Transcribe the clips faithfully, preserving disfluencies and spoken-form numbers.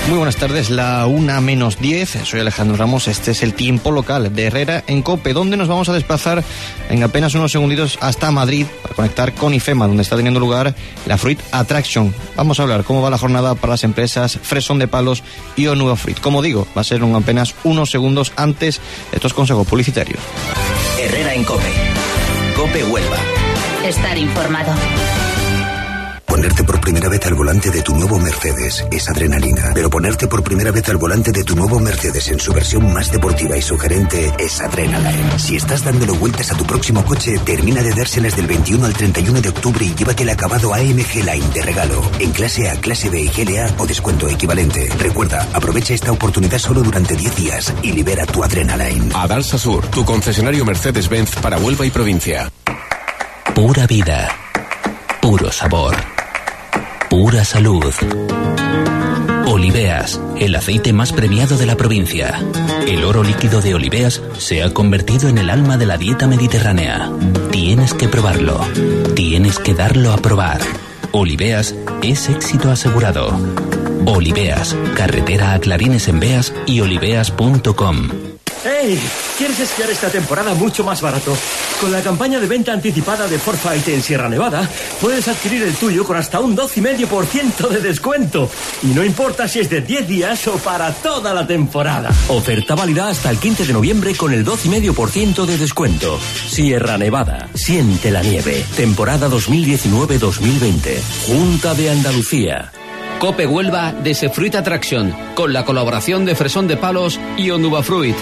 Muy buenas tardes, la una menos diez, soy Alejandro Ramos, este es el tiempo local de Herrera en COPE, donde nos vamos a desplazar en apenas unos segunditos hasta Madrid para conectar con IFEMA, donde está teniendo lugar la Fruit Attraction. Vamos a hablar cómo va la jornada para las empresas Fresón de Palos y Onuba Fruit. Como digo, va a ser en apenas unos segundos antes de estos consejos publicitarios. Herrera en COPE, COPE Huelva. Estar informado. Ponerte por primera vez al volante de tu nuevo Mercedes es adrenalina, pero ponerte por primera vez al volante de tu nuevo Mercedes en su versión más deportiva y sugerente es Adrenaline. Si estás dándole vueltas a tu próximo coche, termina de dárselas del veintiuno al treinta y uno de octubre y llévate el acabado A M G Line de regalo, en clase A, clase B y G L A o descuento equivalente. Recuerda, aprovecha esta oportunidad solo durante diez días y libera tu Adrenaline. Adalsa Sur, tu concesionario Mercedes-Benz para Huelva y provincia. Pura vida, puro sabor, pura salud. Oliveas, el aceite más premiado de la provincia. El oro líquido de Oliveas se ha convertido en el alma de la dieta mediterránea. Tienes que probarlo. Tienes que darlo a probar. Oliveas es éxito asegurado. Oliveas, carretera a Clarines en Beas y oliveas punto com. ¡Hey! ¿Quieres esquiar esta temporada mucho más barato? Con la campaña de venta anticipada de Forfait en Sierra Nevada, puedes adquirir el tuyo con hasta un doce coma cinco por ciento de descuento. Y no importa si es de diez días o para toda la temporada. Oferta válida hasta el quince de noviembre con el doce coma cinco por ciento de descuento. Sierra Nevada, siente la nieve. Temporada dos mil diecinueve dos mil veinte. Junta de Andalucía. COPE Huelva de Fruit Attraction, con la colaboración de Fresón de Palos y Onuba Fruit.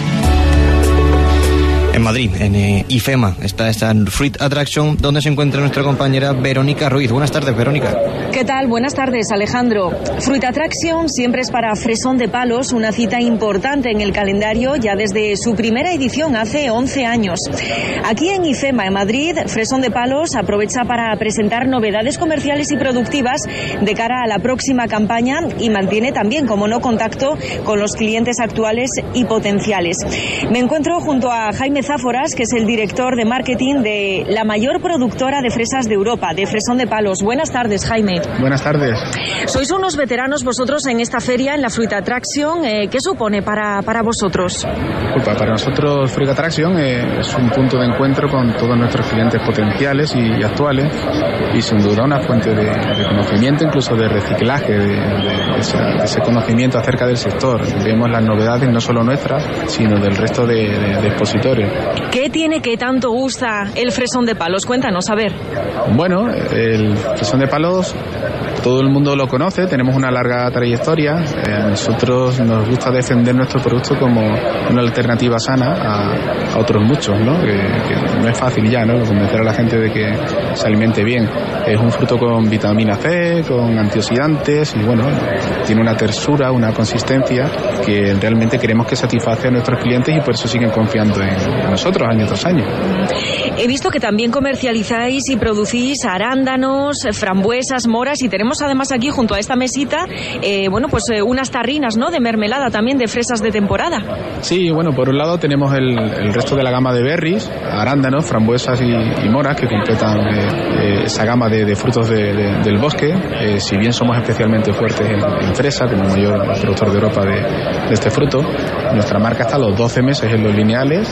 En Madrid, en eh, IFEMA, está esta Fruit Attraction, donde se encuentra nuestra compañera Verónica Ruiz. Buenas tardes, Verónica. ¿Qué tal? Buenas tardes, Alejandro. Fruit Attraction siempre es para Fresón de Palos, una cita importante en el calendario ya desde su primera edición hace once años. Aquí en IFEMA, en Madrid, Fresón de Palos aprovecha para presentar novedades comerciales y productivas de cara a la próxima campaña y mantiene también, como no, contacto con los clientes actuales y potenciales. Me encuentro junto a Jaime Záforas, que es el director de marketing de la mayor productora de fresas de Europa, de Fresón de Palos. Buenas tardes, Jaime. Buenas tardes. Sois unos veteranos vosotros en esta feria, en la Fruit Attraction. Eh, ¿Qué supone para, para vosotros? Disculpa, para nosotros Fruit Attraction eh, es un punto de encuentro con todos nuestros clientes potenciales y, y actuales, y sin duda una fuente de, de conocimiento, incluso de reciclaje de, de, de, ese, de ese conocimiento acerca del sector. Vemos las novedades no solo nuestras, sino del resto de, de, de expositores. ¿Qué tiene que tanto gusta el Fresón de Palos? Cuéntanos, a ver. Bueno, el Fresón de Palos todo el mundo lo conoce, tenemos una larga trayectoria. Eh, a nosotros nos gusta defender nuestro producto como una alternativa sana a, a otros muchos, ¿no? Que, que no es fácil ya, ¿no? Convencer a la gente de que se alimente bien. Es un fruto con vitamina C, con antioxidantes y bueno, tiene una tersura, una consistencia que realmente queremos que satisface a nuestros clientes y por eso siguen confiando en nosotros año tras año. He visto que también comercializáis y producís arándanos, frambuesas, moras y tenemos además aquí junto a esta mesita, eh, bueno, pues eh, unas tarrinas, ¿no?, de mermelada también de fresas de temporada. Sí, bueno, por un lado tenemos el, el resto de la gama de berries, arándanos, frambuesas y, y moras que completan eh, eh, esa gama de, de frutos de, de, del bosque. Eh, si bien somos especialmente fuertes en, en fresa, como el mayor productor de Europa de, de este fruto, nuestra marca está a los doce meses en los lineales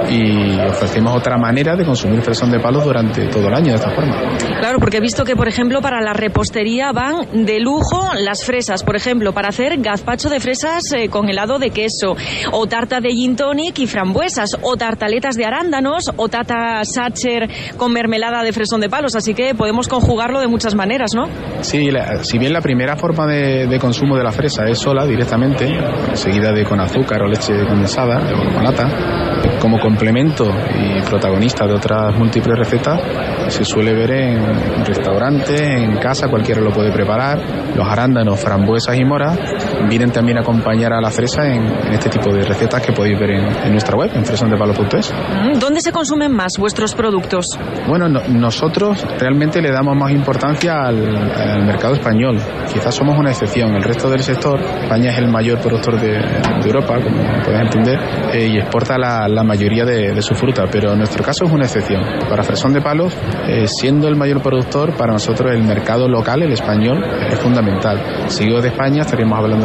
y ofrecemos otra manera de consumir Fresón de Palos durante todo el año de esta forma. Claro, porque he visto que, por ejemplo, para la repostería van de lujo las fresas, por ejemplo, para hacer gazpacho de fresas eh, con helado de queso, o tarta de gin tonic y frambuesas, o tartaletas de arándanos, o tata sacher con mermelada de Fresón de Palos, así que podemos conjugarlo de muchas maneras, ¿no? Sí, la, si bien la primera forma de, de consumo de la fresa es sola, directamente, seguida de con azúcar o leche condensada o con nata, como complemento y protagonista de otras múltiples recetas, se suele ver en restaurantes, en casa, cualquiera lo puede preparar. Los arándanos, frambuesas y moras vienen también a acompañar a la fresa en, en este tipo de recetas que podéis ver en, en nuestra web, en fresón de palos punto es. ¿Dónde se consumen más vuestros productos? Bueno, no, nosotros realmente le damos más importancia al, al mercado español. Quizás somos una excepción. El resto del sector, España es el mayor productor de, de Europa, como puedes entender, eh, y exporta la, la mayoría de, de su fruta, pero en nuestro caso es una excepción. Para Fresón de Palos, eh, siendo el mayor productor, para nosotros el mercado local, el español, es fundamental. Seguido de España, estaríamos hablando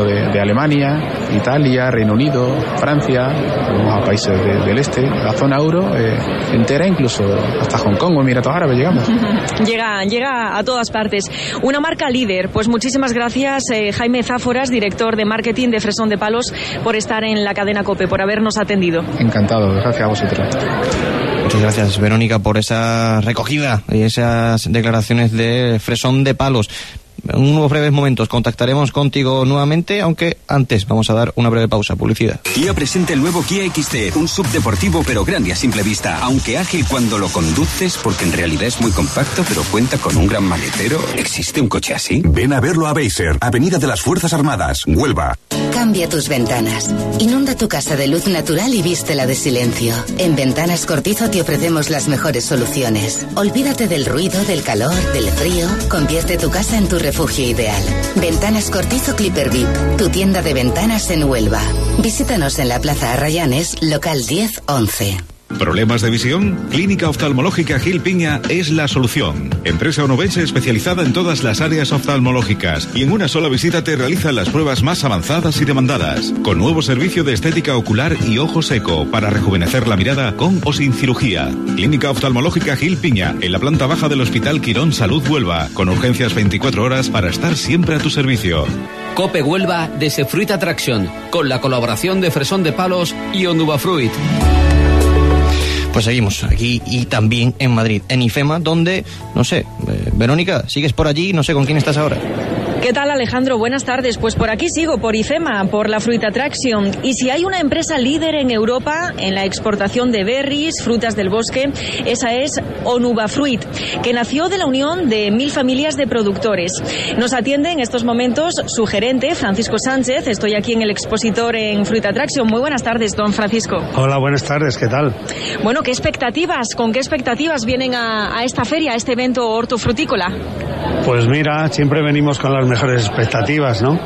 hablando de, de Alemania, Italia, Reino Unido, Francia, vamos a países de, del este, la zona euro eh, entera, incluso hasta Hong Kong o Emiratos Árabes llegamos. Llega, llega a todas partes. Una marca líder. Pues muchísimas gracias, eh, Jaime Záforas, director de marketing de Fresón de Palos, por estar en la cadena COPE, por habernos atendido. Encantado, gracias a vosotros. Muchas gracias, Verónica, por esa recogida y esas declaraciones de Fresón de Palos. En unos breves momentos contactaremos contigo nuevamente, aunque antes vamos a dar una breve pausa. Publicidad. Kia presenta el nuevo Kia X T, un sub deportivo pero grande a simple vista, aunque ágil cuando lo conduces, porque en realidad es muy compacto pero cuenta con un gran maletero. ¿Existe un coche así? Ven a verlo a Beiser, Avenida de las Fuerzas Armadas, Huelva. Cambia tus ventanas. Inunda tu casa de luz natural y vístela de silencio. En Ventanas Cortizo te ofrecemos las mejores soluciones. Olvídate del ruido, del calor, del frío. Convierte tu casa en tu refugio ideal. Ventanas Cortizo Clipper V I P, tu tienda de ventanas en Huelva. Visítanos en la Plaza Arrayanes, local diez once. ¿Problemas de visión? Clínica Oftalmológica Gil Piña es la solución. Empresa onubense especializada en todas las áreas oftalmológicas y en una sola visita te realizan las pruebas más avanzadas y demandadas. Con nuevo servicio de estética ocular y ojo seco para rejuvenecer la mirada con o sin cirugía. Clínica Oftalmológica Gil Piña, en la planta baja del Hospital Quirón Salud Huelva, con urgencias veinticuatro horas para estar siempre a tu servicio. COPE Huelva de Fruit Attraction, con la colaboración de Fresón de Palos y Onuba Fruit. Pues seguimos aquí y también en Madrid, en IFEMA, donde, no sé, eh, Verónica, ¿sigues por allí? No sé con quién estás ahora. ¿Qué tal, Alejandro? Buenas tardes. Pues por aquí sigo, por IFEMA, por la Fruit Attraction. Y si hay una empresa líder en Europa en la exportación de berries, frutas del bosque, esa es Onuba Fruit, que nació de la unión de mil familias de productores. Nos atiende en estos momentos su gerente, Francisco Sánchez. Estoy aquí en el expositor en Fruit Attraction. Muy buenas tardes, don Francisco. Hola, buenas tardes. ¿Qué tal? Bueno, ¿qué expectativas, con qué expectativas vienen a, a esta feria, a este evento hortofrutícola? Pues mira, siempre venimos con las mejores expectativas, ¿no?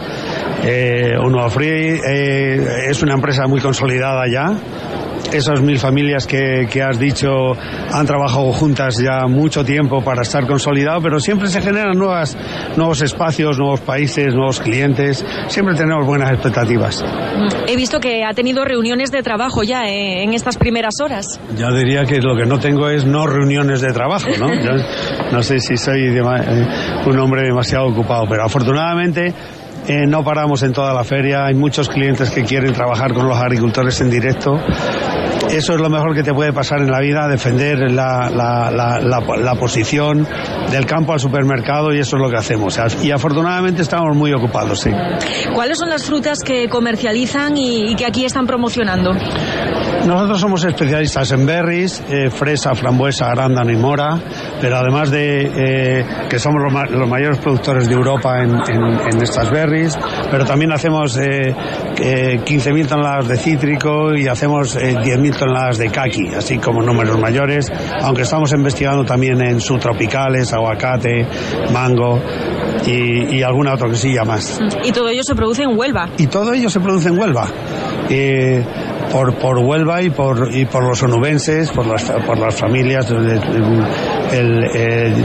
Eh, Onuba Fruit eh, es una empresa muy consolidada ya. Esas mil familias que, que has dicho han trabajado juntas ya mucho tiempo para estar consolidado, pero siempre se generan nuevas, nuevos espacios, nuevos países, nuevos clientes. Siempre tenemos buenas expectativas. He visto que ha tenido reuniones de trabajo ya eh, en estas primeras horas. Yo diría que lo que no tengo es no reuniones de trabajo, ¿no? Yo no sé si soy de, eh, un hombre demasiado ocupado, pero afortunadamente Eh, no paramos en toda la feria, hay muchos clientes que quieren trabajar con los agricultores en directo. Eso es lo mejor que te puede pasar en la vida, defender la, la, la, la, la posición del campo al supermercado, y eso es lo que hacemos. Y afortunadamente estamos muy ocupados, sí. ¿Cuáles son las frutas que comercializan y, y que aquí están promocionando? Nosotros somos especialistas en berries, eh, fresa, frambuesa, arándano y mora, pero además de eh, que somos los, ma los mayores productores de Europa en, en, en estas berries, pero también hacemos eh, eh, quince mil toneladas de cítrico y hacemos eh, diez mil toneladas de caqui, así como números mayores, aunque estamos investigando también en subtropicales, aguacate, mango y, y alguna otra cosilla más. Y todo ello se produce en Huelva. Y todo ello se produce en Huelva. Eh, por, por Huelva y por, y por los onubenses, por las, por las familias. El, el, el,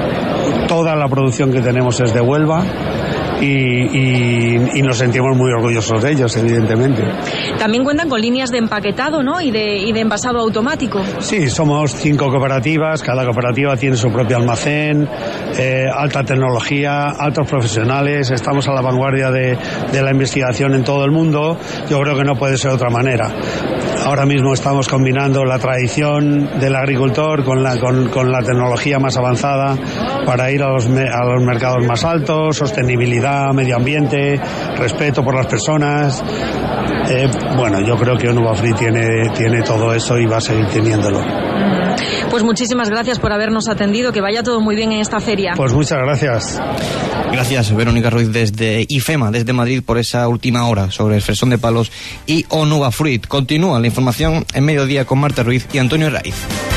toda la producción que tenemos es de Huelva. Y, y, y nos sentimos muy orgullosos de ellos, evidentemente. También cuentan con líneas de empaquetado, ¿no? Y de, y de envasado automático. Sí, somos cinco cooperativas, cada cooperativa tiene su propio almacén, eh, alta tecnología, altos profesionales, estamos a la vanguardia de, de la investigación en todo el mundo. Yo creo que no puede ser de otra manera. Ahora mismo estamos combinando la tradición del agricultor con la, con, con la tecnología más avanzada para ir a los, a los mercados más altos, sostenibilidad, medio ambiente, respeto por las personas. Eh, bueno, yo creo que Onuba Fruit tiene, tiene todo eso y va a seguir teniéndolo. Pues muchísimas gracias por habernos atendido, que vaya todo muy bien en esta feria. Pues muchas gracias. Gracias, Verónica Ruiz, desde IFEMA, desde Madrid, por esa última hora sobre el Fresón de Palos y Onuba Fruit. Continúa la información en mediodía con Marta Ruiz y Antonio Raiz.